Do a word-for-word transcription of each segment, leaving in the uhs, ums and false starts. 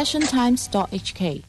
passion times dot h k。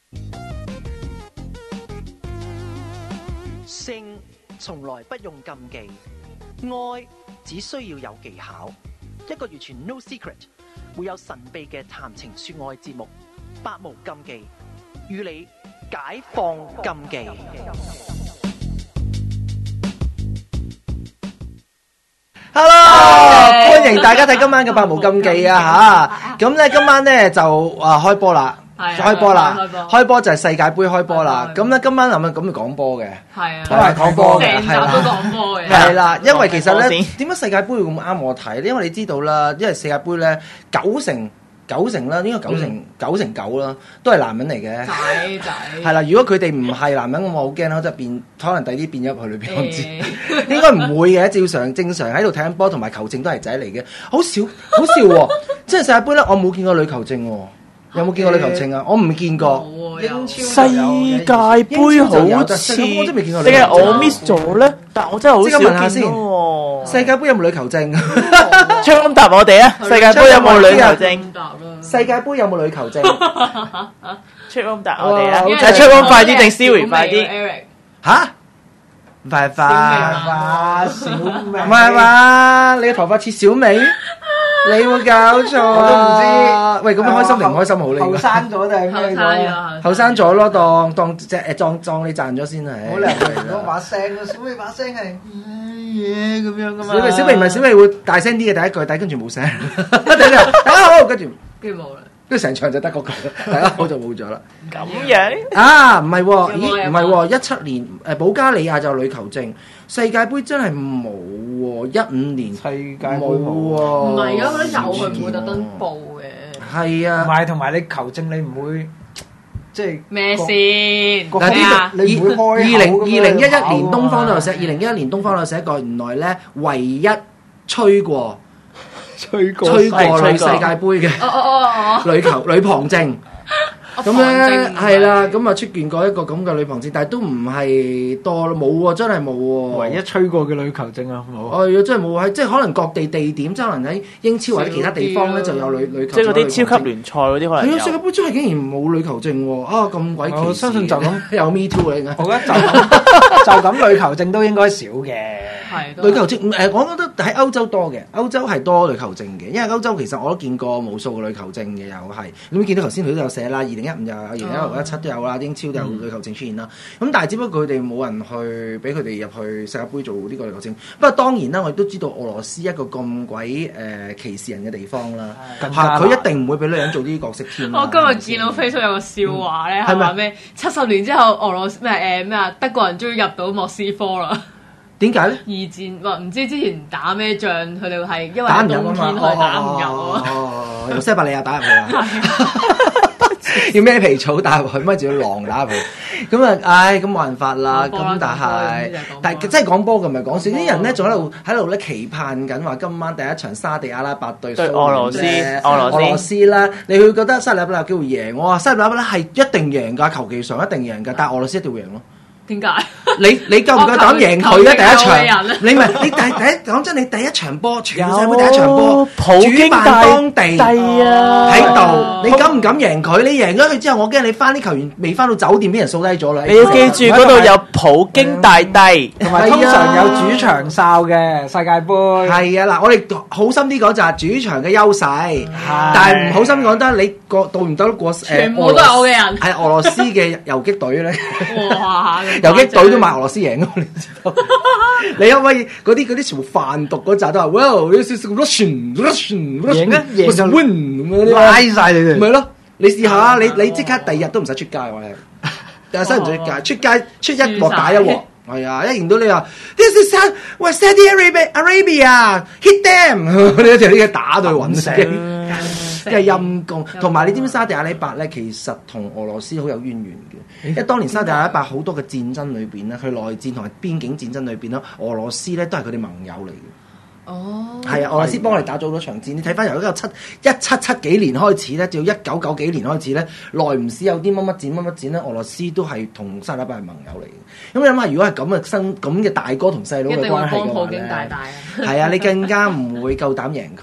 性從來不用禁忌，愛只需要有技巧。一個完全 no secret， 會有神秘嘅談情說愛節目，百無禁忌，與你解放禁忌。Hello， 歡迎大家睇今晚嘅百無禁忌啊吓！咁咧今晚咧就啊開波啦。開波啦！開波就係世界盃開波啦。咁咧今晚係咪咁嚟講波嘅？ 係啊， 都係講波嘅，係啦， 都講波嘅。 係啦，因為其實咧，點解世界盃會咁啱我睇咧？因為你知道啦，因為世界盃咧九成九成啦，應該九成九成九啦，都係男人嚟嘅。 仔仔係啦，如果佢哋唔係男人，我好驚啦，即係變可能第啲變咗去裏邊，我唔知。應該唔會嘅，照常正常喺度睇緊波同埋球證都係仔嚟嘅，好少好笑喎！即係世界盃咧，我冇見過女球證喎。有冇見過女球證啊？我唔見過。 英世界盃好似，定係我 miss 咗咧？但我真係好少見先。 世界盃有冇女球證？ 出咁答我哋啊！世界盃有冇女球證？ 世界盃有冇女球證？ 出咁答我哋啊！係出咁快啲定 Siri 快啲？ 吓？快快小美，唔係嘛？你嘅頭髮似小美？你會搞錯啊！我都唔知。喂，咁樣開心定唔開心好咧？ 後生咗定係咩咗？ 後生咗咯，當當即誒當當你賺咗先係。 好靚嗰把聲啊！小美把聲係嘢咁樣噶嘛？ 小美小美唔係小美會大聲啲嘅第一句，但係跟住冇聲。大家好，跟住跟住冇啦。 跟住成場就得嗰句，大家好就冇咗啦。 咁樣啊？唔係喎，咦？唔係喎，一七年誒保加利亞就有女球證，世界盃真係冇喎，一五年世界盃冇喎。 唔係啊，我覺得有佢唔會特登報嘅。 係啊， 同埋同埋你球證你唔會即係咩先？ 嗱呢個你唔會開二零二零一一年東方都有寫，二零一一年東方都有寫過，原來咧唯一吹過。 吹過吹過女世界盃嘅哦哦哦哦女球女旁證，咁咧係啦，咁啊出現過一個咁嘅女旁證，但係都唔係多咯，冇喎，真係冇喎。 唯一吹過嘅女球證啊，冇。 係啊，真係冇喺，即係可能各地地點，即係可能喺英超或者其他地方咧就有女女球。 即係嗰啲超級聯賽嗰啲可能有。 係啊，世界盃真係竟然冇女球證喎！啊，咁鬼奇！ 我相信就咁有 Me Too 嚟嘅。 我覺得就咁就咁女球證都應該少嘅。 女球證誒，我覺得喺歐洲多嘅，歐洲係多女球證嘅，因為歐洲其實我都見過無數個女球證嘅，又係咁見到頭先佢都有寫啦，二零一五又有，二零一六一七都有啦，英超都有女球證出現啦。咁、嗯、但係只不過佢哋冇人去俾佢哋入去世界盃做呢個女球證。不過當然啦，我亦都知道俄羅斯一個咁鬼誒歧視人嘅地方啦，嚇佢一定唔會俾女人做呢啲角色添。 我今日見到 Facebook 有個笑話咧，係話咩？七十年之後俄羅斯咩誒咩啊？德國人終於入到莫斯科啦。 點解咧？ 二戰話唔知之前打咩仗，佢哋係因為冬天佢打唔入啊。 哦，由西伯利亞打入去啊！要孭皮草打入去，乜仲要狼打入去？咁啊，唉，咁冇辦法啦。咁但係，但係真係講波嘅唔係講笑。啲人咧仲喺度喺度咧期盼緊話今晚第一場沙地阿拉伯對對俄羅斯， 俄羅斯俄羅斯啦，你會覺得沙地阿拉伯有機會贏？我話沙地阿拉伯咧係一定贏㗎，球技上一定贏㗎，但係俄羅斯一定會贏咯。 點解？ 你你夠唔夠膽贏佢啊？第一場，你唔係你第第一講真，你第一場波，全世界第一場波，主辦當地喺度，你敢唔敢贏佢？你贏咗佢之後，我驚你翻啲球員未翻到酒店，俾人掃低咗啦。 你要記住嗰度有普京大帝， 同埋通常有主場哨嘅世界盃。 係啊，嗱，我哋好心啲講就係主場嘅優勢，但係唔好心講得你過到唔到過誒？ 全部都係我嘅人， 係俄羅斯嘅遊擊隊咧。 哇！ 遊擊隊都買俄羅斯贏咯，你知道？你可唔可以嗰啲嗰啲全部販毒嗰扎都話，Well，你試試 Russian Russian 贏啊贏就 win 咁樣拉曬你哋。 唔係咯，你試下你你即刻第二日都唔使出街我哋，但係使唔使出街？出街出一鑊打一鑊。係啊，一見到你話 This is Saudi，喂 Saudi Arabia，Arabia，hit them， 你一條呢個打到去揾死。即係陰公，同埋你知唔知沙地阿拉伯咧，其實同俄羅斯好有淵源嘅。因為當年沙地阿拉伯好多嘅戰爭裏邊咧，佢內戰同埋邊境戰爭裏邊咧，俄羅斯咧都係佢哋盟友嚟嘅。 哦， 係啊，俄羅斯幫我哋打咗好多場戰。你睇翻由一個七一七七幾年開始咧，至到一九九幾年開始咧，耐唔時有啲乜乜戰乜乜戰咧，俄羅斯都係同沙地阿拉伯係盟友嚟嘅。咁你諗下，如果係咁嘅新咁嘅大哥同細佬嘅關係嘅話咧，係啊，你更加唔會夠膽贏佢。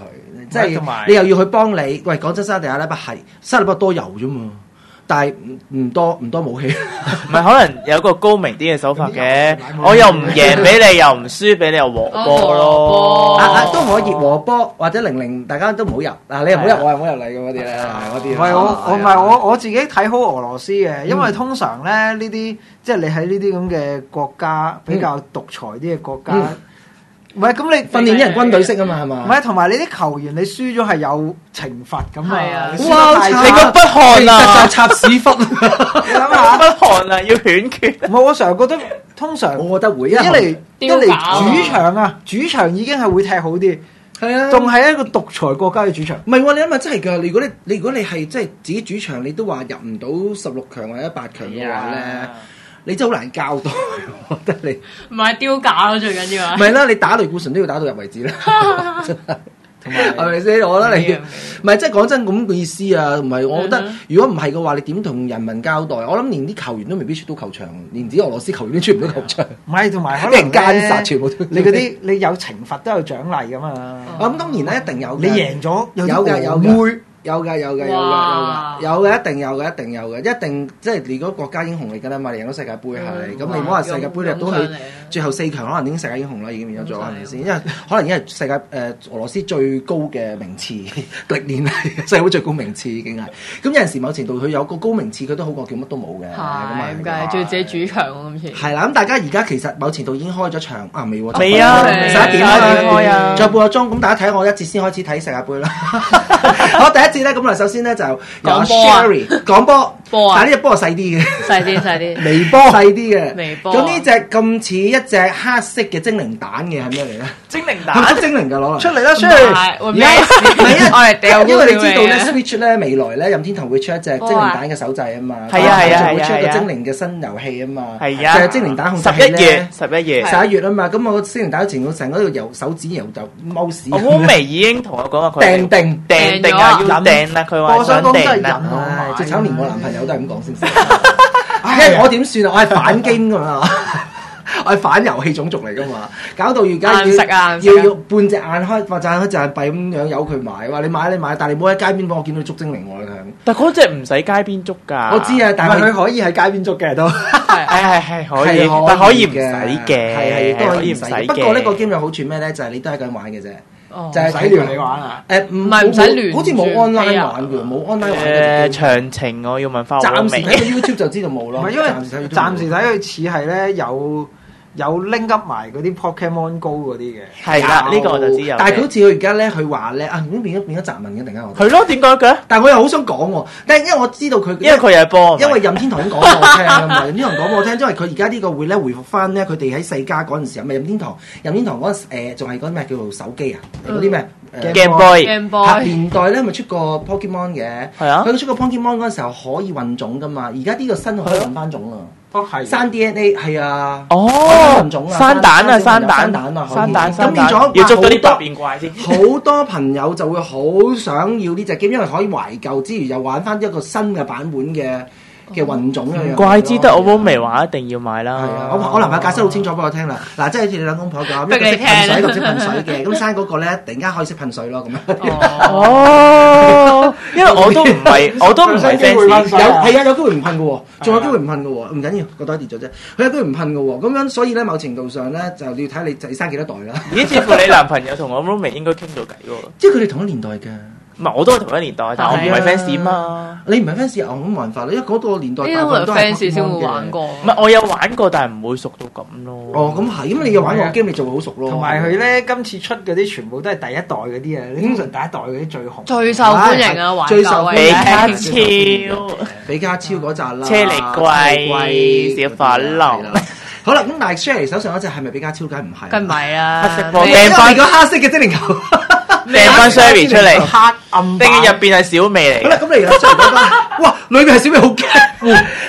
即係你又要去幫你。喂，講真，沙地阿拉伯係沙地阿拉伯多油啫嘛。但係唔唔多唔多武器， 唔係可能有個高明啲嘅手法嘅，我又唔贏俾你，又唔輸俾你，又和波咯， 啊啊都可以和波或者零零，大家都唔好入，嗱你又唔好入，我又唔好入嚟嘅嗰啲咧，嗰啲。 唔係我我唔係我我自己睇好俄羅斯嘅，因為通常咧呢啲即係你喺呢啲咁嘅國家比較獨裁啲嘅國家。唔係咁，你訓練啲人軍隊式啊嘛，係嘛？ 唔係，同埋你啲球員你輸咗係有懲罰咁啊！ 哇！ 你個北韓啊， 插屎忽， 你諗下北韓啊，要犬決。 唔係，我成日覺得通常， 我覺得會一嚟一嚟主場啊，主場已經係會踢好啲， 係啊， 仲係一個獨裁國家嘅主場。 唔係喎，你諗下真係㗎！如果你你如果你係即係自己主場，你都話入唔到十六強或者八強嘅話咧。你真係好難交代，我覺得你唔係丟架咯，最緊要係。 唔係啦，你打雷固醇都要打到入為止啦，真係。同埋係咪先？我覺得你唔係即係講真咁嘅意思啊！唔係，我覺得如果唔係嘅話，你點同人民交代？我諗連啲球員都未必出到球場，連自己俄羅斯球員都出唔到球場。 唔係，同埋可能奸殺全部都。 你嗰啲你有懲罰都有獎勵㗎嘛？ 咁當然咧，一定有。 你贏咗有嘅有嘅。有㗎有㗎有㗎有㗎有嘅一定有嘅一定有嘅一定即係你嗰個國家英雄嚟㗎啦嘛，你贏咗世界盃係咁，你唔好話世界盃入到去最後四強，可能已經世界英雄啦，已經變咗咗係咪先？因為可能已經係世界誒俄羅斯最高嘅名次，歷年係世界盃最高名次已經係。咁有陣時某程度佢有個高名次，佢都好過叫乜都冇嘅。係咁啊， 點解？仲要自己主場喎今次。 係啦，咁大家而家其實某程度已經開咗場啊，未喎？ 未啊， 十一點開啊，仲有半個鐘，咁大家睇我一節先開始睇世界盃啦。好，第一節咧，咁啊首先咧就由 Sherry 講波，但係呢隻波係細啲嘅， 細啲細啲， 微波細啲嘅， 微波。 咁呢隻咁似一隻黑色嘅精靈蛋嘅係咩嚟咧？ 精靈蛋， 係精靈㗎攞嚟出嚟啦，Sherry！ 而家我哋掉， 因為你知道咧 ，Switch 咧未來咧任天堂會出一隻精靈蛋嘅手掣啊嘛， 係啊係啊， 會出一個精靈嘅新遊戲啊嘛， 係啊， 就係精靈蛋控制器咧， 十一月十一月十一月啊嘛，咁我精靈蛋前個成嗰度由手指由就踎屎。 我烏眉已經同我講話佢訂定訂定啊，要訂啦，佢話想訂啦， 直炒連我男朋友都係咁講先。因為我點算啊？我係反經㗎嘛，我係反遊戲種族嚟㗎嘛，搞到而家要要要半隻眼開，或者眼開隻眼閉咁樣由佢買。話你買你買，但係你冇喺街邊幫我見到捉精靈我啦。 但嗰隻唔使街邊捉㗎。 我知啊，但係佢可以喺街邊捉嘅都係係係可以，但可以唔使嘅， 係係都可以唔使。不過呢個 game 有好處咩咧？就係你都係咁玩嘅啫。就係睇住你玩啊！ 誒唔係唔使亂， 好似冇 online 玩嘅，冇 online 玩嘅。 誒詳情我要問翻我。 暫時睇個 YouTube 就知道冇咯。 唔係因為暫時睇佢似係咧有有拎up埋嗰啲 Pokemon Go 嗰啲嘅。 係啦，呢個我就知有。 但係佢好似佢而家咧，佢話咧啊，已經變咗變咗雜文嘅，突然間我。 係咯，點解嘅？ 但係我又好想講喎，但係因為我知道佢， 因為佢係波， 因為任天堂已經講俾我聽啊嘛，任天堂講俾我聽，因為佢而家呢個會咧回復翻咧，佢哋喺世嘉嗰陣時候，咪任天堂任天堂嗰陣誒仲係嗰啲咩叫做手機啊，嗰啲咩？ Game Boy，Game Boy 年代咧咪出過 Pokemon 嘅， 係啊， 佢出過 Pokemon 嗰陣時候可以混種噶嘛，而家呢個新可以混翻種啊， 哦係， 生 D N A 係啊， 哦， 混種啊， 生蛋啊，生蛋， 生蛋啊， 生蛋， 咁變咗要捉到啲百變怪先， 好多朋友就會好想要呢隻 game，因為可以懷舊之餘又玩翻一個新嘅版本嘅。嘅混種嘅， 怪之得我冇未話一定要買啦。 係啊，我我男朋友解釋好清楚俾我聽啦。嗱，即係好似你兩公婆講，一個識噴水，一個識噴水嘅。咁生嗰個咧，突然間可以識噴水咯，咁樣。 哦，因為我都唔係，我都唔係 fans， 有係啊，有機會唔噴嘅喎，仲有機會唔噴嘅喎，唔緊要，個袋跌咗啫。佢有機會唔噴嘅喎，咁樣所以咧，某程度上咧，就要睇你仔生幾多代啦。 咦？似乎你男朋友同我 roommate 應該傾到偈喎。 即係佢哋同一年代㗎。 唔係，我都係同一年代，但我唔係 fans 嘛。 你唔係 fans，我冇辦法啦，因為嗰個年代大部分都係 fans 先會玩過。 唔係，我有玩過，但係唔會熟到咁咯。 哦，咁係，咁你有玩過 game，你就會好熟咯。 同埋佢咧，今次出嗰啲全部都係第一代嗰啲啊，通常第一代嗰啲最紅、 最受歡迎啊，玩最受歡迎。 比卡超， 比卡超嗰扎啦， 車厘龜、小火龍。 好啦，咁但係 Sherry 手上嗰隻係咪比卡超？梗唔係， 梗唔係啦。 黑色波，掟翻個黑色嘅精靈球， 掟翻 Sherry 出嚟，黑暗定入邊係小美嚟。 好啦，咁你而家 Sherry 嗰班，哇，裏面係小美好驚，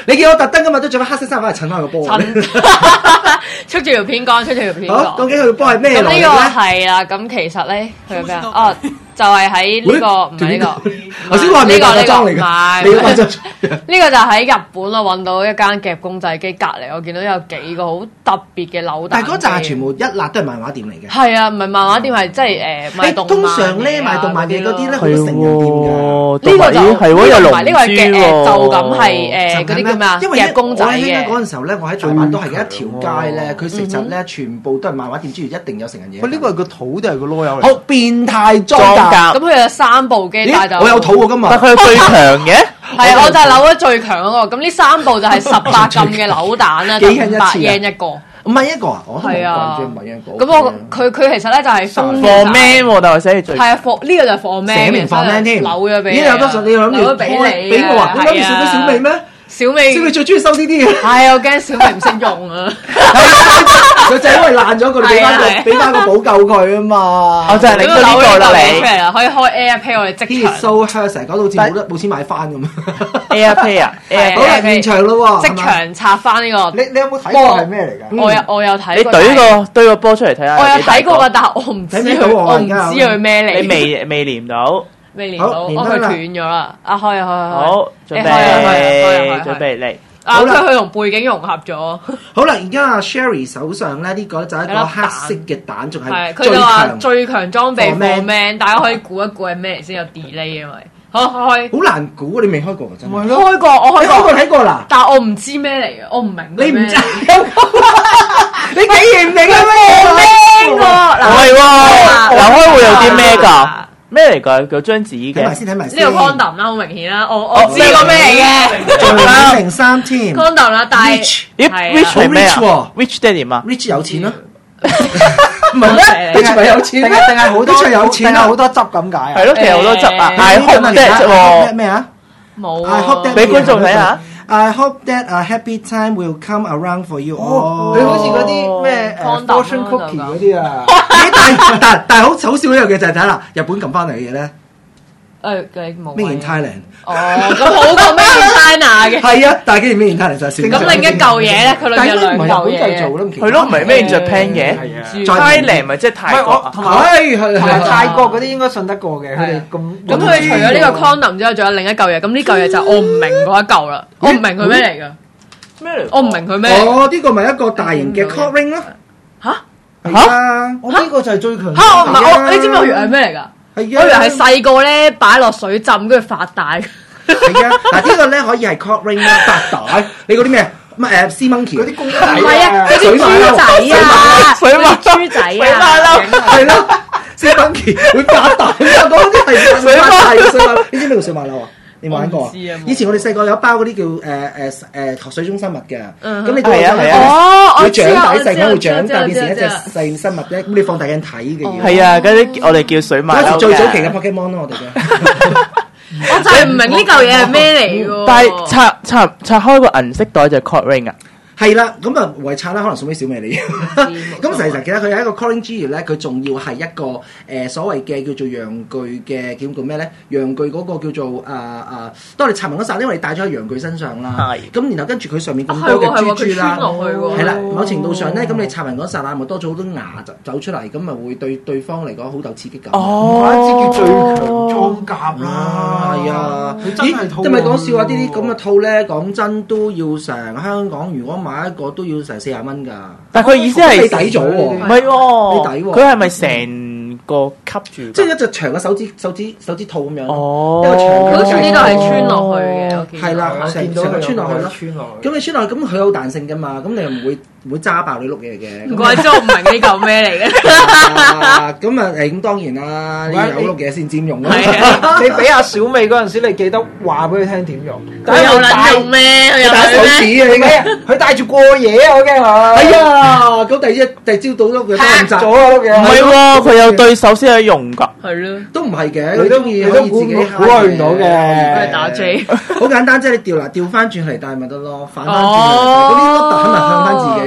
你見我特登今日都着翻黑色衫翻嚟襯翻個波。 出住條片講，出住條片好，究講。 竟佢個波係咩來咁呢個嘅係啦，咁其實咧佢係咩啊？哦，就係喺呢個唔係呢個， 頭先話係咪化妝嚟唔㗎？ 係你化妝呢個就喺日本我揾到一間夾公仔機隔離，我見到有幾個好特別嘅扭蛋機。 但係嗰扎全部一辣都係漫畫店嚟嘅。 係啊，唔係漫畫店，係即係誒賣動漫嘅通常咧賣動漫嘅嗰啲咧，好多成人店㗎。 呢個就係喎，有龍珠呢個係嘅誒， 喎， 就咁係誒嗰啲叫咩啊？ 因為夾公仔我喺香嘅。 港嗰陣時候咧，我喺台灣都係有一條街咧，佢食實咧全部都係漫畫店之餘，一定有成人嘢。 喂，呢個係個肚定係個籮柚嚟？ 好變態裝裝甲。 咁佢有三部機，但係就咦我有肚喎今日。 但佢係最強嘅。 係啊，我就係扭咗最強嗰個。咁呢三部就係十八禁嘅扭蛋啦，就幾 yen 一次啊五百 yen 一個。 唔係一個啊，我都冇係啊講，唔係一個。 咁我佢佢其實咧就係封 For man 喎，但係寫住最係啊，for 呢個就係 for man 寫明放 man 添， 扭咗俾你咦有多數你諗住扭咗俾你俾我啊？你諗住送俾小美咩？ 小美小美最中意收呢啲嘅。 係我驚小美唔識用啊！ 佢就係因為爛咗，佢哋俾翻係啊係啊個俾翻個補救佢啊嘛。 我就係咁拎咗呢個啦， 出你嚟啦，可以開 AirPlay 我哋即 He 場 is so hurt，成日講到好似冇得冇錢買翻咁。 AirPlay 啊係好啦， AirPlay 現場咯喎， 即係嘛場拆翻呢個。 你你有冇睇過係咩嚟㗎？ 我有我有睇你過。 懟個堆個波出嚟睇下。 我有睇過㗎，但係我唔知睇唔到佢， 喎我唔知而家佢咩嚟。 你未未連到， 未連到， 好哦佢連得啦斷咗啦。啊開啊開啊開！ 好準備誒開啊開啊開啊開啊準備嚟。 啊好啦佢佢同背景融合咗。 好啦，而家阿 Sherry 手上咧呢個就係一個係粒黑色嘅蛋，仲係係最佢就話強。 最強裝備 For man for man，大家可以估一估係咩嚟先有 delay 因為。好開好難估，你未開過㗎真係。 開過我開你開過過， 睇過啦？ 但係我唔知咩嚟嘅，我唔明佢咩你唔知？ 嚟。 你竟然唔明嘅咩？ 聽過嗱唔係喎，扭開會有啲咩㗎？咩嚟㗎？有張紙嘅。 睇埋先，睇埋先。 呢個 condom 啦，好明顯啦，我我知個咩嚟嘅仲有零三添 condom 啦，但係 Rich 咦係啊 ，Rich 係咩好 rich 啊？Rich 即係點啊？ ，Rich 有錢啦，唔係係咩？Rich 咪有錢咩？ 定係定係好多 Rich 有錢啦定係好。多汁咁解啊？ 係咯，其實好多汁啊誒 ！I hope 咩 that 喎， 咩啊冇 ？I hope that 俾觀眾睇下。 I hope that a happy time will come around for you 哦， all。 佢好似嗰啲咩誒 Condom fortune 咯 cookie 就咁嗰啲啊， 咦但但但係好好笑一樣嘢就係睇啦，日本撳翻嚟嘅嘢咧誒佢冇 ，Made in Thailand。 哦，咁好過 Made in China 嘅。 係啊，但係竟然 Made in Thailand 就係少。 咁另一嚿嘢咧，佢裏面有兩嚿但係應該唔係日本製造嘢。 啦，咁其係咯，唔係咩 in Japan 嘅係啊再 ？Thailand 咪即係唔係泰國啊？ 我同埋係係同埋係泰國嗰啲應該信得過嘅，佢哋咁咁佢除咗呢個 condom 之外，仲有另一嚿嘢。咁呢嚿嘢就我唔明嗰一嚿啦，我唔明佢咩嚟㗎， 咩嚟？ 我唔明佢咩。 哦，呢個咪一個大型嘅 cock ring 咯。 嚇係啊， 我呢個就係最強。 嚇！我唔係我，你知唔知我以為係咩嚟㗎？我以係啊， 為係細個咧擺落水浸，跟住發大。 係啊，嗱呢個咧可以係 cock ring 啦，發帶。你嗰啲咩？乜誒 sea monkey 嗰啲公仔唔係啊，嗰啲水馬豬仔啊， 水馬嗰啲豬仔水馬啊， 係咯，sea monkey 會發帶啊！嗰啲係水馬大嘅水馬，你知唔知道水馬騮啊？你玩過啊我唔知啊？ 以前我哋細個有包嗰啲叫誒誒誒水中生物嘅， 嗯咁你係啊係啊哦，我會長大， 知啊我知啊細間會長大， 我知啊變成一隻我知啊細生物咧。咁你放大鏡睇嘅要。 係啊，嗰啲我哋叫水馬騮嗰時最早期嘅嘅。 Pokemon 咯，我哋嘅。 我就係唔明呢嚿嘢係咩嚟㗎。 但係拆拆拆開個銀色袋就係 cock ring 啊！ 係啦，咁啊為拆啦，可能送俾小美你。咁冇錯其實其實佢係一個 calling 之餘咧，佢仲要係一個誒、呃、所謂嘅叫做陽具嘅叫做咩咧？陽具嗰個叫做啊啊，當你拆埋嗰陣，因為你戴咗喺陽具身上啦， 係咁然後跟住佢上面咁係多嘅喎係喎，佢珠珠啦穿。落去喎。 係啦，某程度上咧，咁你拆埋嗰剎那，咪多咗好多牙就走出嚟，咁咪會對對方嚟講好有刺激感。 唔怪之叫最強裝甲啦， 啊，係啊， 佢真係套咦，係咪講笑啊？呢啲咁嘅套咧，講真都要成香港，如果買一個都要成四十蚊㗎。 但係佢意思係你抵咗喎唔係喎， 你抵喎佢係咪成個吸住？ 即係一隻長嘅手指手指手指套咁樣。 哦， 一個長嘅好似呢度係穿落去嘅，我見到係啦我成見到佢成個穿落去咯穿落去。 咁你穿落去，咁佢有彈性㗎嘛？咁你又唔會唔會揸爆你碌嘢嘅。 唔怪之我唔明呢嚿咩嚟嘅。 啊咁啊誒，咁當然啦，你有碌嘢先佔用啦。 係啊你俾阿小美嗰陣時，你記得話俾佢聽點用。 佢有撚用咩？佢有打手撚咩？ 指啊！你嘅佢帶住過夜啊！我驚佢。 係啊，咁第二第二朝到碌嘢都咁咗啊！碌嘢。 唔係喎，佢有對手先可以用㗎。 係咯， 都唔係嘅， 你都佢中意你都可以自己估估佢唔到嘅佢係打 J。 好簡單，即係你調嗱調翻轉嚟戴咪得咯，反翻轉嚟戴， 哦嗰啲碌特肯定向翻自己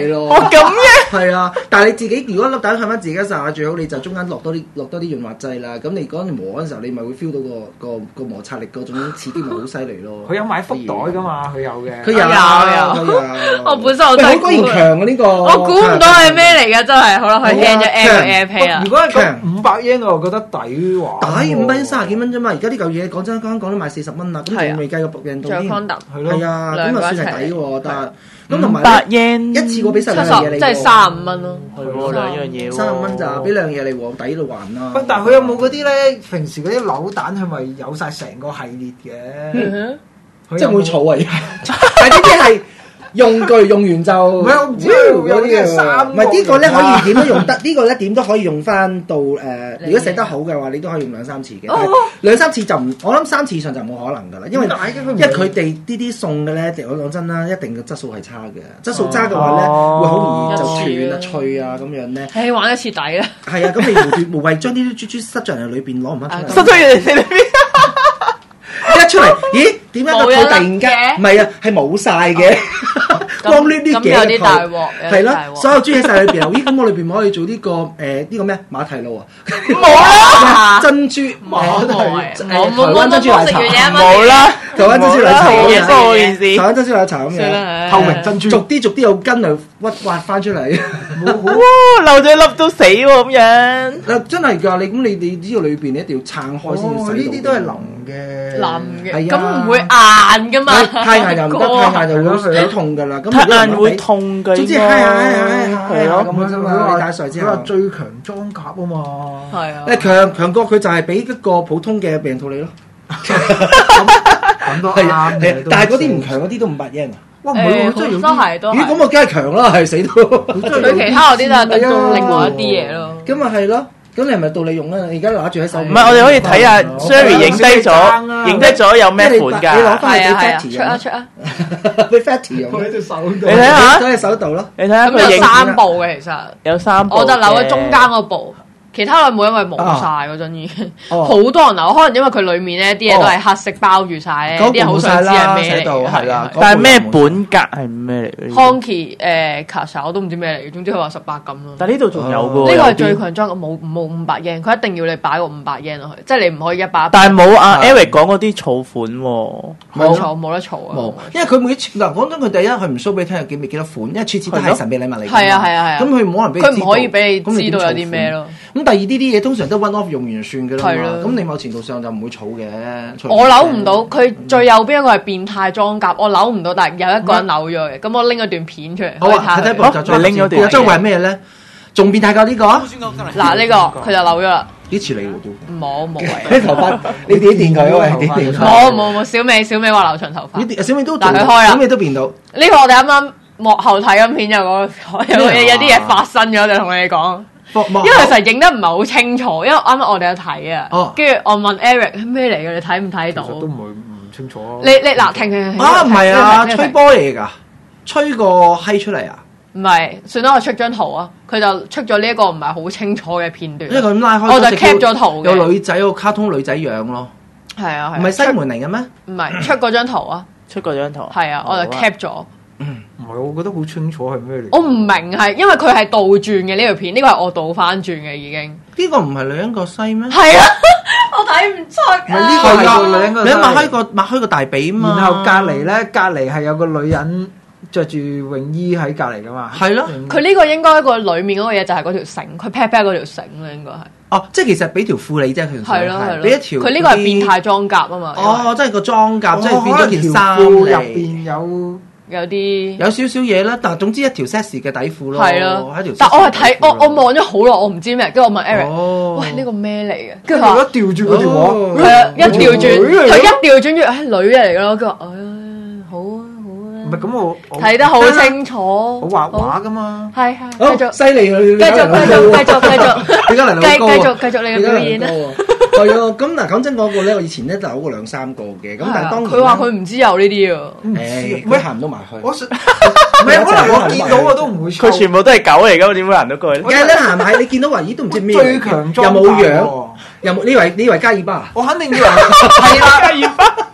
嘢咯。 哦咁嘅。 係啊，但係你自己如果粒蛋向翻自己嘅時候，最好你就中間落多啲落多啲潤滑劑啦。咁你嗰陣磨嗰陣時候，你咪會 feel 到個個個摩擦力嗰種刺激咪好犀利咯。 佢有買福袋噶嘛？佢有嘅。 佢有有佢有。 我本身我真係喂好果然強啊呢個。 我估唔到係咩嚟㗎，真係。好啦，佢聽咗 Air AirPay 啊。 如果係講五百 yen，我覺得抵喎。 抵五百三十幾蚊啫嘛，而家呢嚿嘢講真，剛剛講都賣四十蚊啦，咁仲未計個病毒添。 仲有 condom。 係咯。 係啊，咁啊算係抵喎，但係咁同埋百咧 yen 一次過俾晒七十兩樣嘢你喎， 即係三十五蚊咯。 係喎，兩樣嘢喎。 三十蚊咋，俾兩樣嘢你喎，抵到還啦。 喂，但係佢有冇嗰啲咧？平時嗰啲扭蛋係咪有晒成個系列嘅？ 即係會儲啊！但係呢啲係用具用完就唔係我唔知有啲係三個唔係呢個咧可以點都用得，呢個咧點都可以用翻到誒。如果寫得好嘅話，你都可以用兩三次嘅。但係兩三次就唔，我諗三次以上就冇可能㗎啦，因為因為佢哋呢啲送嘅咧，我講真啦，一定嘅質素係差嘅。質素差嘅話咧，會好容易就斷啊、脆啊咁樣咧。 誒，玩一次抵啦。 係啊，咁你無端無謂將呢啲豬豬塞進嚟裏邊攞唔翻出嚟。 塞咗人哋裏邊。 一出嚟，咦？點解個肚突然間唔係啊？係冇晒嘅，光攣啲嘅。 咁有啲大鑊， 係咯，所有豬喺晒裏邊。咦？咁我裏邊可以做呢個誒呢個咩馬蹄露啊？ 冇啦， 珍珠馬蹄， 冇冇台灣珍珠奶茶冇啦， 台灣珍珠奶茶好嘅多件事。 台灣珍珠奶茶咁樣， 透明珍珠， 逐啲逐啲有根嚟屈挖翻出嚟。 哇！漏咗一粒都死喎咁樣。 嗱，真係㗎！你咁你你呢個裏邊你一定要撐開先哦， 至洗到。 呢啲都係腍嘅， 腍嘅， 係啊咁唔會硬噶嘛？ 太硬又唔得，太硬就會好痛㗎啦。咁太硬會痛㗎。 總之嗨下嗨下嗨下係咯咁樣啫嘛。你打碎之後， 佢話最強裝甲啊嘛。 係啊。 誒強強國佢就係俾一個普通嘅避孕套你咯。 咁都係啊啱嘅， 但係嗰啲唔強嗰啲都五百 yen 啊。 哇，唔係喎，真係有都啲係都係。 咦？咁我梗係強啦，係死到。 佢其他嗰啲都係特中另外一啲嘢咯。 咁咪係咯。咁你係咪到你用啊？你而家拿住喺手。 唔係，我哋可以睇下 Sherry 影低咗，影低咗有咩款㗎？ 你攞翻嚟俾係啊係啊， Fatty 出啊出啊！ 俾 Fatty 用。 喺隻手度。 你睇下， 喺隻手度咯。 你睇下咁有佢影三部嘅其實。 有三部。 我就留喺中間嗰部。其他兩部因為冇晒嗰陣已經， 哦好多人留，可能因為佢裡面咧啲嘢都係黑色包住晒咧，啲人好想知係咩嚟嘅。 係啦， 但係咩本格係咩嚟嘅 Honky 誒卡莎我都唔知咩嚟嘅，總之佢話十八咁咯。 但係呢度仲有嘅喎。 呢個係最強裝，冇冇五百 yen，佢一定要你擺個五百 yen 落去，即係你唔可以一百。 但係冇阿 Eric 講嗰啲儲款喎。 冇錯，冇得儲啊！ 冇，因為佢每次嗱講真，佢第一佢唔 show 俾你聽有幾幾多款，因為次次都係神秘禮物嚟。 係啊係啊係啊！ 咁佢冇可能俾佢唔可以俾你知道有啲咩咯。 咁第二啲啲嘢通常都 one off 用完就算嘅啦係嘛。咁你某程度上就唔會儲嘅。 我扭唔到，佢最右邊一個係變態裝甲，我扭唔到，但係有一個人扭咗嘅。咁我拎咗段片出嚟， 好啊，睇睇部就你拎咗段。 張會係咩咧？仲變態過呢個？ 嗱呢個佢就扭咗啦。 幾似你喎都。 冇冇啲頭髮，你點電佢啊？喂，點電佢？ 冇冇冇，小美小美話留長頭髮。 小美都， 但佢開啦， 小美都變到。 呢個我哋啱啱幕後睇緊片有個有有啲嘢發生咗，就同你哋講。因為其實影得唔係好清楚，因為啱啱我哋有睇啊，跟住我問 Eric 咩嚟嘅，你睇唔睇到？ 都唔係唔清楚啊。 你你嗱停停停啊，唔係啊，吹波嚟㗎，吹個閪出嚟啊！ 唔係，算啦，我出張圖啊，佢就出咗呢一個唔係好清楚嘅片段。 因為佢咁拉開， 我就 cap 咗圖嘅。 有女仔，有卡通女仔樣咯。 係啊係。 唔係西門嚟嘅咩？ 唔係出嗰張圖啊， 出嗰張圖。 係啊，我就 cap 咗。 唔係，我覺得好清楚係咩嚟。 我唔明係，因為佢係倒轉嘅呢條片，呢個係我倒翻轉嘅已經。 呢個唔係女人個西咩？ 係啊，我睇唔出。 唔係呢個係個女人個西。 你擘開個擘開個大髀嘛。 然後隔離咧，隔離係有個女人着住泳衣喺隔離噶嘛。 係咯。 佢呢個應該個裡面嗰個嘢就係嗰條繩，佢 pat pat 嗰條繩啦，應該係。 哦，即係其實俾條褲你啫，佢係咯係咯， 俾一條。 佢呢個係變態裝甲啊嘛。 哦，即係個裝甲，即係變咗件衫入嚟。 邊有。 有啲有少少嘢啦，但係總之一條 sexy 嘅底褲咯， 係咯， 一條。 但我係睇我我望咗好耐，我唔知咩，跟住我問 Eric， 哦、 喂呢、呢個咩嚟嘅？ 跟住佢一調轉嗰條喎， 係啊，一調轉，佢一調轉住，唉女嚟嘅咯，佢話唉好啊好啊， 唔係咁我睇得好清楚， 我畫畫噶嘛， 係係繼續犀利啊！繼續繼續繼續繼續， 點解嚟繼到繼續繼續你嘅表演啊！ 係啊，咁嗱講真嗰個咧，我以前咧就有過兩三個嘅，咁但係當然佢話佢唔知有呢啲啊， 誒佢行唔到埋去。 我唔係可能我見到我都唔會。 佢全部都係狗嚟㗎，點會行到過去咧？ 梗係咧行埋，你見到話咦都唔知咩， 最強裝又冇樣，又冇呢位呢位加爾巴， 我肯定以為係啦， 加爾巴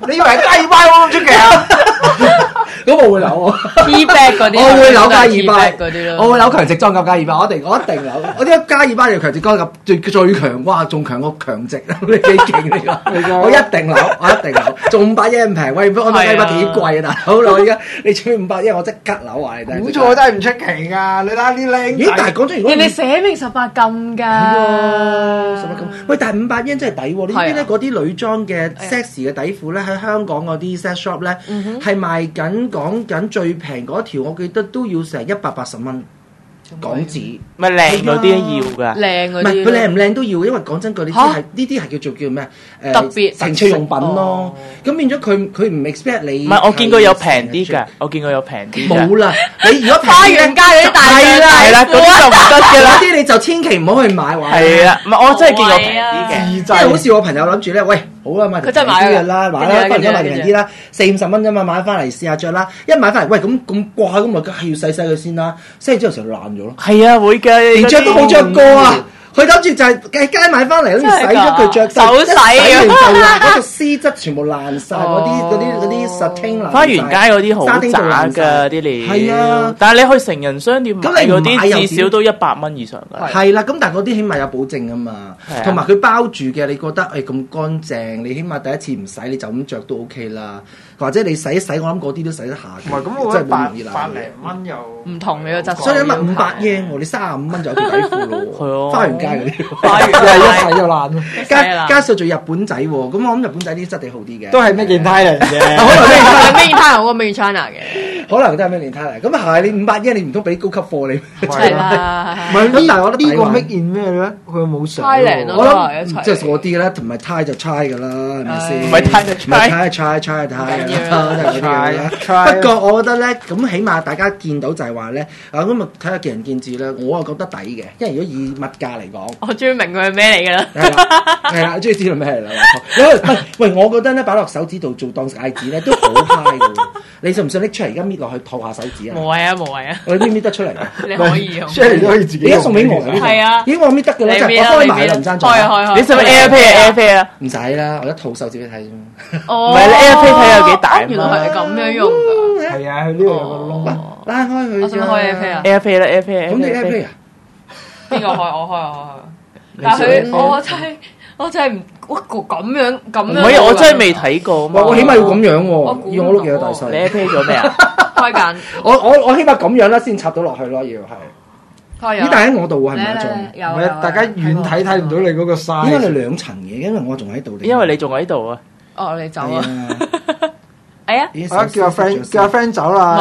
你以為係加爾巴咁出奇啊？ 咁我會扭我 T back 嗰啲， 我會扭加爾巴嗰啲咯。 我會扭強直裝甲加爾巴，我一定我一定扭。我啲加爾巴要強直裝甲最最強，哇！仲強過強直，你幾勁呢個？我一定扭，我一定扭。仲五百円唔平，喂！我加爾巴幾貴啊？大佬，我而家你出五百円，我即刻扭啊！你睇， 估錯真係唔出奇㗎。你睇下啲靚咦？但係講真，如果人哋寫明十八禁㗎， 十八禁。喂，但係五百円真係抵喎！呢邊咧嗰啲女裝嘅 sexy 嘅底褲咧，喺香港嗰啲 sex shop 咧係賣緊。講緊最平嗰條，我記得都要成一百八十蚊港紙， 咪靚嗰啲要㗎， 靚嗰啲， 唔係佢靚唔靚都要，因為講真句，你知係呢啲係叫做叫咩？誒特別情趣用品咯。咁變咗佢佢唔 expect 你。 唔係，我見過有平啲㗎，我見過有平啲。 冇啦，你如果花園街嗰啲大係啦係啦，嗰啲就唔得㗎啦， 嗰啲你就千祈唔好去買。 係啊，唔係我真係見過平啲嘅， 即係好似我朋友諗住咧，喂。好啦，買條平啲嘅啦，買啦，不如買條平啲啦，四五十蚊啫嘛，買翻嚟試下着啦。一買翻嚟，喂咁咁掛咁咪梗係要洗洗佢先啦，洗完之後成爛咗咯。 係啊，會嘅， 連着都冇着過啊！佢諗住就係喺街買翻嚟，諗住洗咗佢着， 手洗完就爛，嗰個絲質全部爛晒，嗰啲嗰啲嗰啲實聽爛。 花園街嗰啲好渣㗎啲料，係啊！但係你去成人商店買嗰啲，至少都一百蚊以上㗎。 係啦，咁但係嗰啲起碼有保證啊嘛，同埋佢包住嘅，你覺得誒咁乾淨，你起碼第一次唔洗你就咁着都 OK 啦。或者你洗一洗，我諗嗰啲都洗得下。 唔係咁，我覺得百百零蚊又唔同你個質素。 所以一物五百円喎，你三十五蚊就有條底褲咯。 係啊， 花園街嗰啲， 花園街一洗就爛咯。 加加上做日本仔喎，咁我諗日本仔啲質地好啲嘅。 都係咩件胎嚟嘅？ 可能咩件胎好過咩 China 嘅？ 可能都係咩件胎嚟。咁係你五百円，你唔通俾高級貨你？ 係啦。 唔係咁，但係我覺得呢個 make in 咩咧？佢冇上。 太靚咯， 我諗即係嗰啲啦，同埋胎就猜㗎啦，係咪先？ 唔係胎就猜， 猜猜猜猜。不過我覺得咧，咁起碼大家見到就係話咧，啊咁啊睇下見仁見智啦。我啊覺得抵嘅，因為如果以物價嚟講， 我終於明佢係咩嚟㗎啦。 係啦，係啦，終於知道咩嚟啦。喂，我覺得咧擺落手指度做當戒指咧都好 high 㗎喎。你信唔信拎出嚟而家搣落去套下手指啊？ 無謂啊，無謂啊。 我搣搣得出嚟， 你可以用。 Sherry 都可以自己。 而家送俾我㗎。 係啊。 咦，我搣得㗎啦，即係我開埋啦，唔爭在。 開開開。 你使唔使 AirPay 啊 ？AirPay 啊？ 唔使啦，我一套手指俾你睇啫嘛。 哦。 唔係你 AirPay 睇有幾大？ 原來係咁樣用㗎。 係啊，佢呢度有個窿， 拉開佢。 我想開 AirPay 啊。 AirPay 啦 ，AirPay。 咁你 AirPay 啊？ 邊個開？我開，我開。但係佢，我真係，我真係唔，哇個咁樣咁樣。 唔係，我真係未睇過。 我起碼要咁樣喎，要我碌嘢大細。 你 AirPay 咗咩啊？ 開緊。 我我我起碼咁樣啦，先插到落去咯，要係。咦？但喺我度喎，係咪啊？仲有唔係大家遠睇睇唔到你嗰個 size。 應該你兩層嘅，因為我仲喺度。 因為你仲喺度啊。 哦，你走啊！哎呀！ 啊，叫阿 friend 叫阿 friend 走啦！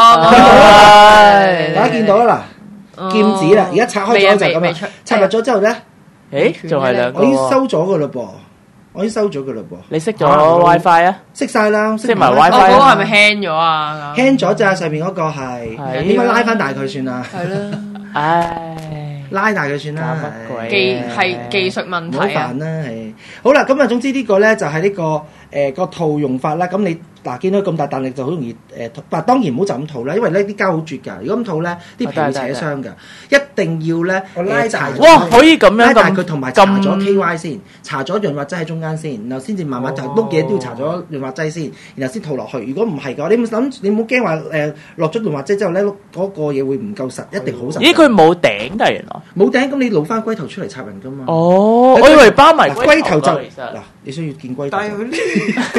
大家見到啦，嗱，劍指啦，而家拆開咗就咁啊！拆入咗之後咧， 誒，仲係兩個。 我已經收咗噶嘞噃，我已經收咗噶嘞噃。 你熄咗 WiFi 啊？ 熄晒啦， 熄埋 WiFi。 我嗰個係咪 hang 咗啊 ？hang 咗咋，上邊嗰個係，點解拉翻大佢算啦？ 係啦， 唉，拉大佢算啦。 技係技術問題啊！ 唔好煩啦，係。好啦，咁啊，總之呢個咧就係呢個誒個套用法啦。咁你嗱見到咁大彈力就好容易誒，但當然唔好就咁套啦，因為呢啲膠好絕㗎。如果咁套咧，啲皮會扯傷㗎。一定要咧拉大。 哇！可以咁樣拉大佢同埋搽咗 K Y 先，搽咗潤滑劑喺中間先，然後先至慢慢就碌嘢都要搽咗潤滑劑先，然後先套落去。如果唔係嘅話，你唔諗你唔好驚話誒落咗潤滑劑之後咧，嗰個嘢會唔夠實，一定好實。 咦？佢冇頂㗎原來。冇頂，咁你露翻龜頭出嚟插人㗎嘛？ 哦，我以為包埋龜頭就嗱，你需要見龜頭。但係佢呢？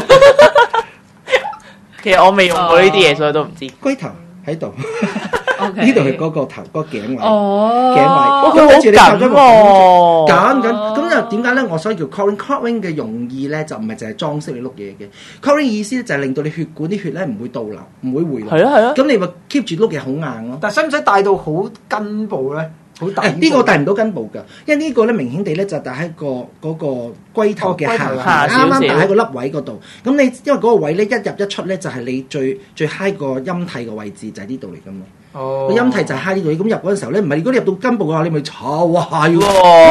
其實我未用過呢啲嘢，所以都唔知。 龜頭喺度，呢度係嗰個頭嗰個頸位， 頸位。 佢好緊喎， 緊緊。咁又點解咧？我所以叫 coring，coring 嘅用意咧，就唔係淨係裝飾你碌嘢嘅。coring 意思咧就係令到你血管啲血咧唔會倒流，唔會回流。 係啊係啊。 咁你咪 keep 住碌嘢好硬咯。 但係使唔使帶到好根部咧？好大呢個帶唔到根部㗎，因為呢個咧明顯地咧就帶喺個嗰個龜頭嘅下，啱啱帶喺個粒位嗰度。咁你因為嗰個位咧一入一出咧就係你最最 high 個陰蒂嘅位置就係呢度嚟㗎嘛。哦，個陰蒂就係 high 呢度。咁入嗰陣時候咧，唔係如果你入到根部嘅話，你咪炒哇要，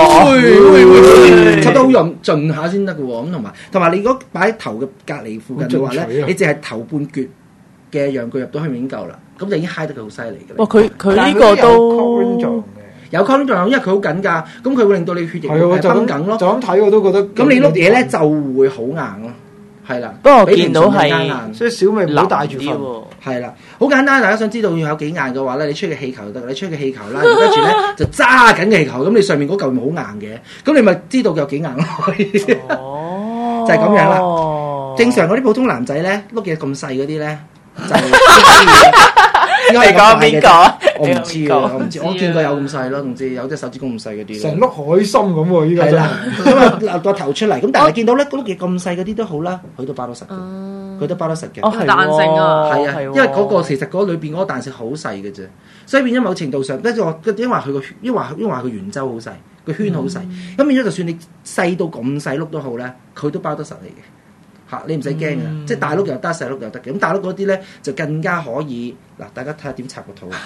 會插得好盡盡下先得㗎喎。咁同埋同埋你如果擺喺頭嘅隔離附近嘅話咧，你淨係頭半橛嘅陽具入到去已經夠啦。咁就已經 high 得佢好犀利㗎。 哇！佢佢呢個都〜 有 coring 作用，因為佢好緊㗎，咁佢會令到你血液係繃緊咯。 就咁睇我都覺得。 咁你碌嘢咧就會好硬咯， 係啦。 不過我見到係， 所以小美唔好帶住瞓。 係啦，好簡單，大家想知道要有幾硬嘅話咧，你吹嘅氣球就得，你吹嘅氣球啦，跟住咧就揸緊嘅氣球，咁你上面嗰嚿咪好硬嘅，咁你咪知道有幾硬咯。哦，就係咁樣啦。正常嗰啲普通男仔咧，碌嘢咁細嗰啲咧，就應該係講邊個？我唔知啊，我唔知，我見過有咁細咯，唔知有隻手指公咁細嗰啲。 成碌海參咁喎，依家真係。 咁啊個頭出嚟，咁但係見到咧嗰碌嘢咁細嗰啲都好啦，佢都包得實嘅，佢都包得實嘅。 哦，彈性啊， 係啊，因為嗰個其實嗰裏邊嗰個彈性好細嘅啫，所以變咗某程度上，跟住我因為佢個因為因為佢圓周好細，個圈好細，咁變咗就算你細到咁細碌都好咧，佢都包得實你嘅。嚇！你唔使驚嘅，嗯、即係大碌又得，細碌又得嘅。咁大碌嗰啲咧就更加可以嗱，大家睇下點插個肚。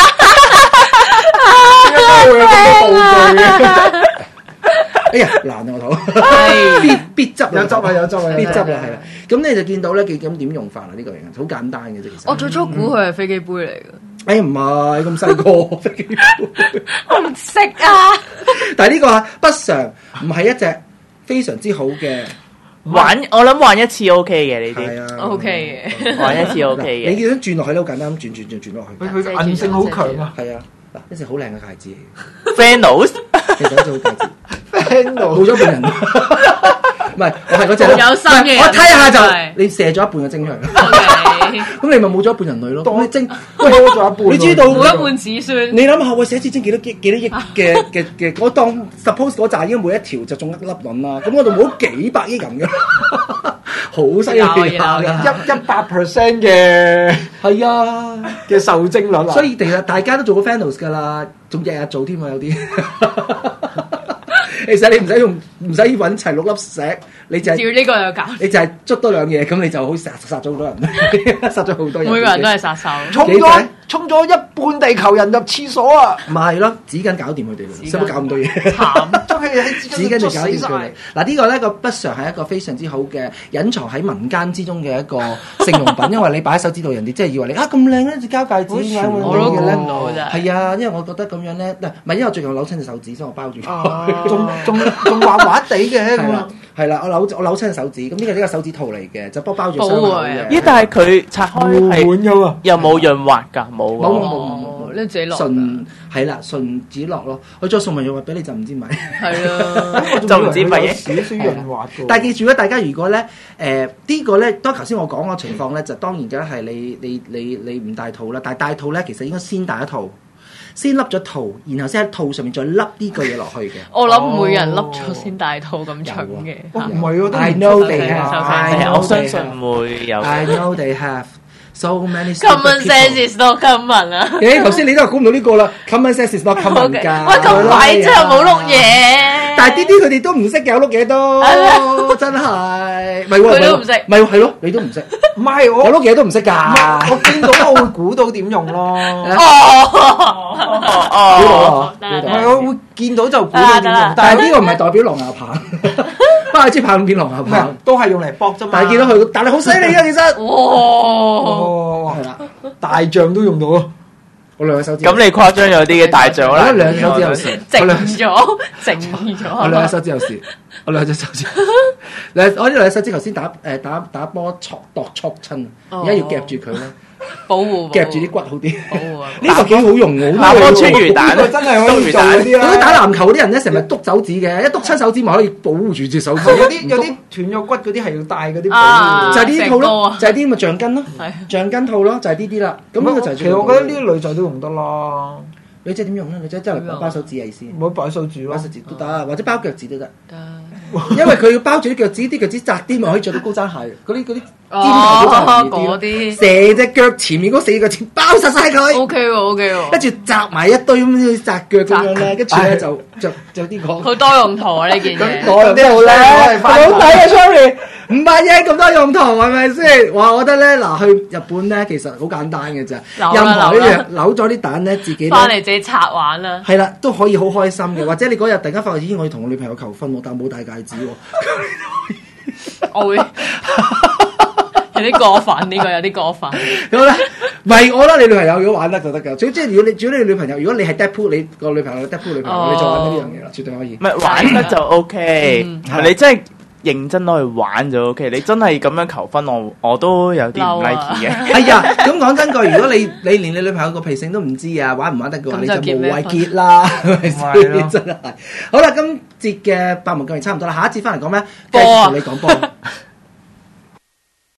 點解會有咁多道具嘅？哎呀，難啊個肚，必必執有執啊有執啊， 必執啊係啦。咁你就見到咧，咁點用法啊？呢個嘢好簡單嘅啫，其實。 我最初估佢係飛機杯嚟嘅。 哎呀唔係咁細個飛機杯， 我唔識啊。 但係呢個不常唔係一隻非常之好嘅。 玩我諗玩一次 OK 嘅呢啲， 係啊 OK 嘅， 玩一次 OK 嘅。 你見到轉落去都好簡單，轉轉轉轉落去。 佢佢韌性好強啊！ 係啊，嗱，一隻好靚嘅戒指嚟嘅 Fanos 其實一隻好戒指 ，Fanos 冇咗半人。唔係，我係嗰隻。 有心嘅， 我睇下就你射咗一半嘅精出嚟。咁你咪冇咗一半人類咯。當你精多咗一半，你知道冇一半子孫。 你諗下，喂，寫一次精幾多幾幾多億嘅嘅嘅，我當 suppose 嗰扎應該每一條就中一粒卵啦。咁我度冇幾百億人嘅，好犀利嘅，一一百 percent 嘅係啊嘅受精率啊。 所以其實大家都做過 Fanos 㗎啦，仲日日做添啊，有啲。其實你唔使用，唔使揾齊六粒石，你就係照呢個又搞， 你就係捉多兩嘢，咁你就好殺殺咗好多人，殺咗好多人。 每個人都係殺手， 衝咗衝咗一半地球人入廁所啊！ 唔係咯，紙巾搞掂佢哋咯，使乜搞咁多嘢？ 慘，真係喺紙巾就搞掂佢哋。嗱呢個咧個不常係一個非常之好嘅隱藏喺民間之中嘅一個性用品，因為你擺喺手指度，人哋真係以為你啊咁靚咧，隻膠戒指點解會咁嘅咧？係啊，因為我覺得咁樣咧，嗱唔係因為我最近扭親隻手指，所以我包住。 仲仲仲滑滑地嘅咁啊！ 係啦，我扭我扭親隻手指，咁呢個呢個手指套嚟嘅，就幫包住傷口嘅。 咦？但係佢拆開係又冇潤滑㗎，冇冇冇冇冇， 你自己落。 純係啦，純自己落咯。佢再送埋潤滑俾你就唔知咪。 係啊， 就唔知乜嘢。 少少潤滑嘅。 但係記住咧，大家如果咧誒呢個咧，當頭先我講個情況咧，就當然梗係你你你你唔戴套啦。但係戴套咧，其實應該先戴一套。先笠咗套，然後先喺套上面再笠呢個嘢落去嘅。 我諗每人笠咗先戴套咁蠢嘅。 唔係喎 I know they have， 我相信會有。 I know they have so many。 Common sense is not common 啊！ 誒，頭先你都係估唔到呢個啦。Common sense is not common 㗎。 喂，咁鬼真係冇碌嘢。 但係啲啲佢哋都唔識有碌嘢都，真係。咪喎， 佢都唔識。 咪係咯，你都唔識。 唔係我有碌嘢都唔識㗎。 我見到我會估到點用咯。 哦哦， 係我會見到就估到點用， 但係呢個唔係代表狼牙棒，不過支棒變狼牙棒， 都係用嚟搏啫嘛。 但係見到佢，但係好犀利啊，其實。 哇！係啦，大象都用到咯。 我兩隻手指。 咁你誇張咗啲嘅大象啦。 我兩隻手指有事。 整咗，整咗。 我兩隻手指有事。我兩隻手指。兩我呢兩隻手指頭先打誒打打波戳度戳親，而家要夾住佢咧。 保護夾住啲骨好啲， 保護啊！ 呢個幾好用喎， 打波穿魚蛋真係可以做嗰啲啦。 嗰啲打籃球嗰啲人咧，成日篤手指嘅，一篤親手指咪可以保護住隻手指。 有啲有啲斷咗骨嗰啲係要戴嗰啲保護， 就係呢啲套咯，就係啲咁嘅橡筋咯，橡筋套咯，就係呢啲啦。咁呢個就係其實我覺得呢啲女仔都用得啦。 女仔點用咧？女仔真係包手指嘅意思， 唔好擺手指咯， 包手指都得，或者包腳趾都得。得，因為佢要包住啲腳趾，啲腳趾窄啲，咪可以着到高踭鞋。嗰啲嗰啲尖頭高踭鞋嗰啲，成隻腳前面嗰四個字包實晒佢。 O K 喎，O K 喎。 跟住紮埋一堆咁樣紮腳咁樣咧，跟住咧就着着啲個。 好多用途啊！呢件嘢。 咁啲好咧，好睇啊！Sorry。唔係嘅，咁多用途係咪先？哇！我覺得咧，嗱，去日本咧，其實好簡單嘅啫。任何一樣扭咗啲蛋咧，自己翻嚟自己拆玩啦。 係啦，都可以好開心嘅。或者你嗰日突然間發覺，咦，我要同我女朋友求婚喎，但冇戴戒指喎。 我會有啲過分，呢個有啲過分。 咁咧，唔係我覺得你女朋友如果玩得就得㗎。最即係如果你，如果你女朋友，如果你係 Deadpool，你個女朋友係 Deadpool 女朋友，你就玩呢樣嘢啦，絕對可以。 唔係玩得就 OK，你真係。 認真攞去玩就 OK。你真係咁樣求婚，我我都有啲唔 like 嘅。 係啊，咁講真句，如果你你連你女朋友個脾性都唔知啊，玩唔玩得嘅話，你就無謂結啦，係咪先？真係。好啦，今節嘅百無禁忌差唔多啦，下一節翻嚟講咩？波啊！你講波。